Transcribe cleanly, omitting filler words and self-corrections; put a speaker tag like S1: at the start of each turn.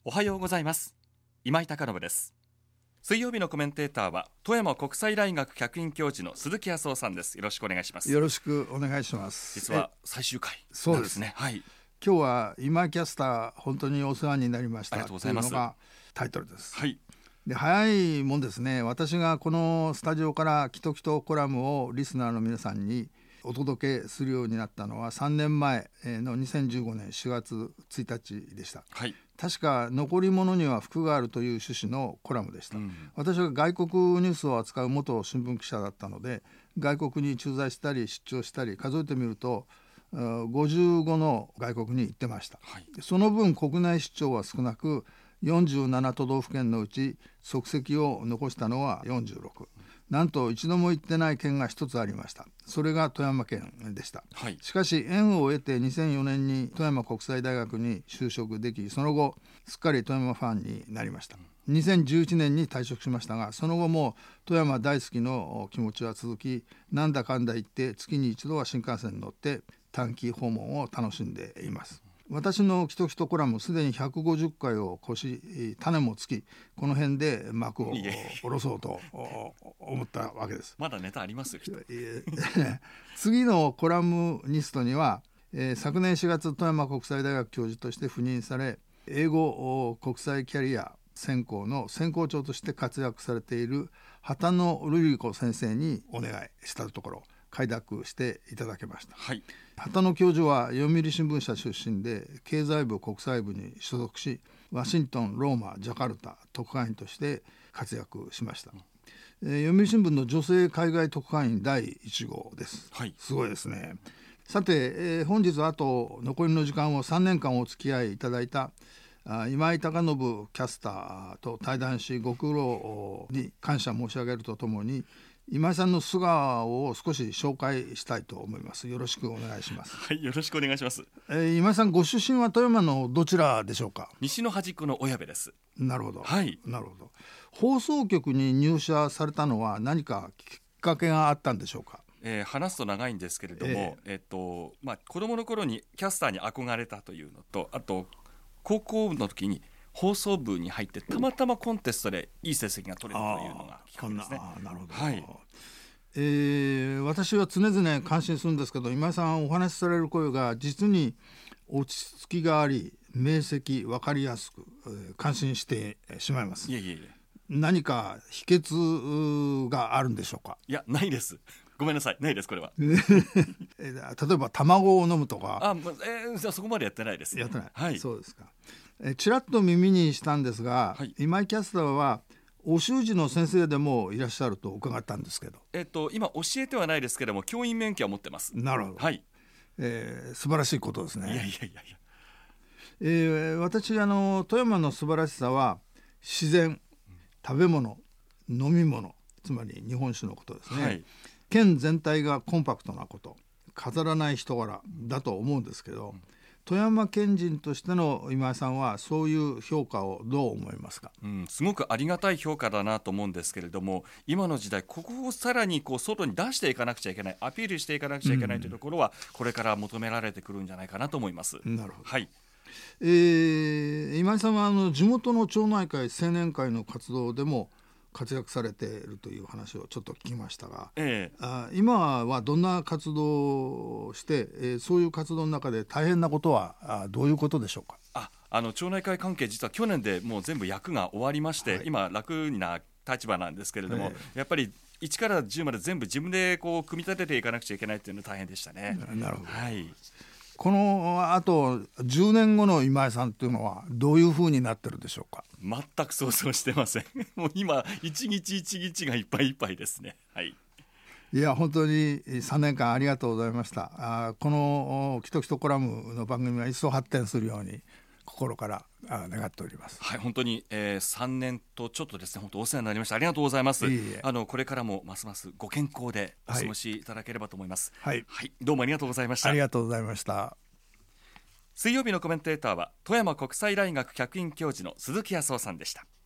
S1: おはようございます。今井貴信です。水曜日のコメンテーターは富山国際大学客員教授の鈴木康夫さんです。よろしくお願いします。
S2: よろしくお願いします。
S1: 実は最終回
S2: そうですね、
S1: はい、
S2: 今日は今井キャスター本当にお世話になりました。
S1: ありがとうございます。
S2: というのがタイトルです。
S1: はい、
S2: で早いもんですね。私がこのスタジオからキトキトコラムをリスナーの皆さんにお届けするようになったのは3年前の2015年4月1日でした。
S1: はい、
S2: 確か残り物には福があるという趣旨のコラムでした。私は外国ニュースを扱う元新聞記者だったので、外国に駐在したり出張したり数えてみると55の外国に行ってました。
S1: はい、
S2: その分国内出張は少なく、47都道府県のうち足跡を残したのは46。なんと一度も行ってない県が一つありました。それが富山県でした。
S1: はい、
S2: しかし縁を得て2004年に富山国際大学に就職でき、その後すっかり富山ファンになりました。2011年に退職しましたが、その後も富山大好きの気持ちは続き、なんだかんだ言って月に一度は新幹線に乗って短期訪問を楽しんでいます。私のキトキトコラムすでに150回を越し、種もつき、この辺で幕を下ろそうと思ったわけです。
S1: まだネタありますよ。
S2: 次のコラムニストには、昨年4月富山国際大学教授として赴任され、英語国際キャリア専攻の専攻長として活躍されている畑野瑠璃子先生にお願いしたところ快諾していただけました。
S1: はい、
S2: 畑野教授は読売新聞社出身で、経済部国際部に所属し、ワシントン、ローマ、ジャカルタ特派員として活躍しました。読売新聞の女性海外特派員第1号です。
S1: はい、
S2: すごいですね。さて、本日あと残りの時間を3年間お付き合いいただいた今井貴信キャスターと対談し、ご苦労に感謝申し上げるとともに、今井さんの素顔を少し紹介したいと思います。よろしくお願いします。
S1: はい、よろしくお願いします。
S2: 今井さん、ご出身は富山のどちらでしょうか？
S1: 西の端っこの小矢部です。
S2: なるほど、
S1: はい、
S2: なるほど。放送局に入社されたのは何かきっかけがあったんでしょうか？
S1: 話すと長いんですけれども、子供の頃にキャスターに憧れたというのと、あと高校の時に放送部に入ってたまたまコンテストでいい成績が取れたというのがきっかけですね。
S2: なるほど、
S1: はい、
S2: 私は常々感心するんですけど、今井さんお話しされる声が実に落ち着きがあり、明晰、分かりやすく、感心してしまいます。
S1: いえいえいえ、
S2: 何か秘訣があるんでしょうか？
S1: いや、ないです。ごめんなさい、ないです。これは
S2: 例えば卵を飲むとか。
S1: じゃあそこまでやってないです。
S2: やってない、
S1: はい、
S2: そうですか。ちらっと耳にしたんですが、
S1: はい、
S2: 今井キャスターはお習字の先生でもいらっしゃると伺ったんですけど。
S1: 今教えてはないですけども、教員免許は持ってます。
S2: なるほど、
S1: はい、
S2: 素晴らしいことですね。
S1: いやいやいやいや、
S2: 私富山の素晴らしさは自然、食べ物、飲み物、つまり日本酒のことですね。はい、県全体がコンパクトなこと、飾らない人柄だと思うんですけど、富山県人としての今井さんはそういう評価をどう思いますか？
S1: すごくありがたい評価だなと思うんですけれども、今の時代ここをさらに外に出していかなくちゃいけない、アピールしていかなくちゃいけないというところは、これから求められてくるんじゃないかなと思います。
S2: なるほど、
S1: はい、
S2: 今井さんは地元の町内会青年会の活動でも活躍されているという話をちょっと聞きましたが、今はどんな活動をして、そういう活動の中で大変なことはどういうことでしょうか？
S1: 町内会関係、実は去年でもう全部役が終わりまして、はい、今楽な立場なんですけれども、やっぱり1から10まで全部自分で組み立てていかなくちゃいけないっていうのは大変でしたね。
S2: なるほど、
S1: はい、
S2: このあと10年後の今井さんというのはどういう風になってるでしょうか？
S1: 全く想像してません。もう今一日一日がいっぱいいっぱいですね。はい、
S2: いや本当に3年間ありがとうございました。このキトキトコラムの番組が一層発展するように心から願っております。
S1: はい、本当に、3年とちょっとですね、本当お世話になりました。ありがとうございます。これからもますますご健康でお過ごしいただければと思います。
S2: はい、
S1: はい、どうもありがとうございました。
S2: ありがとうございました。
S1: 水曜日のコメンテーターは富山国際大学客員教授の鈴木康夫さんでした。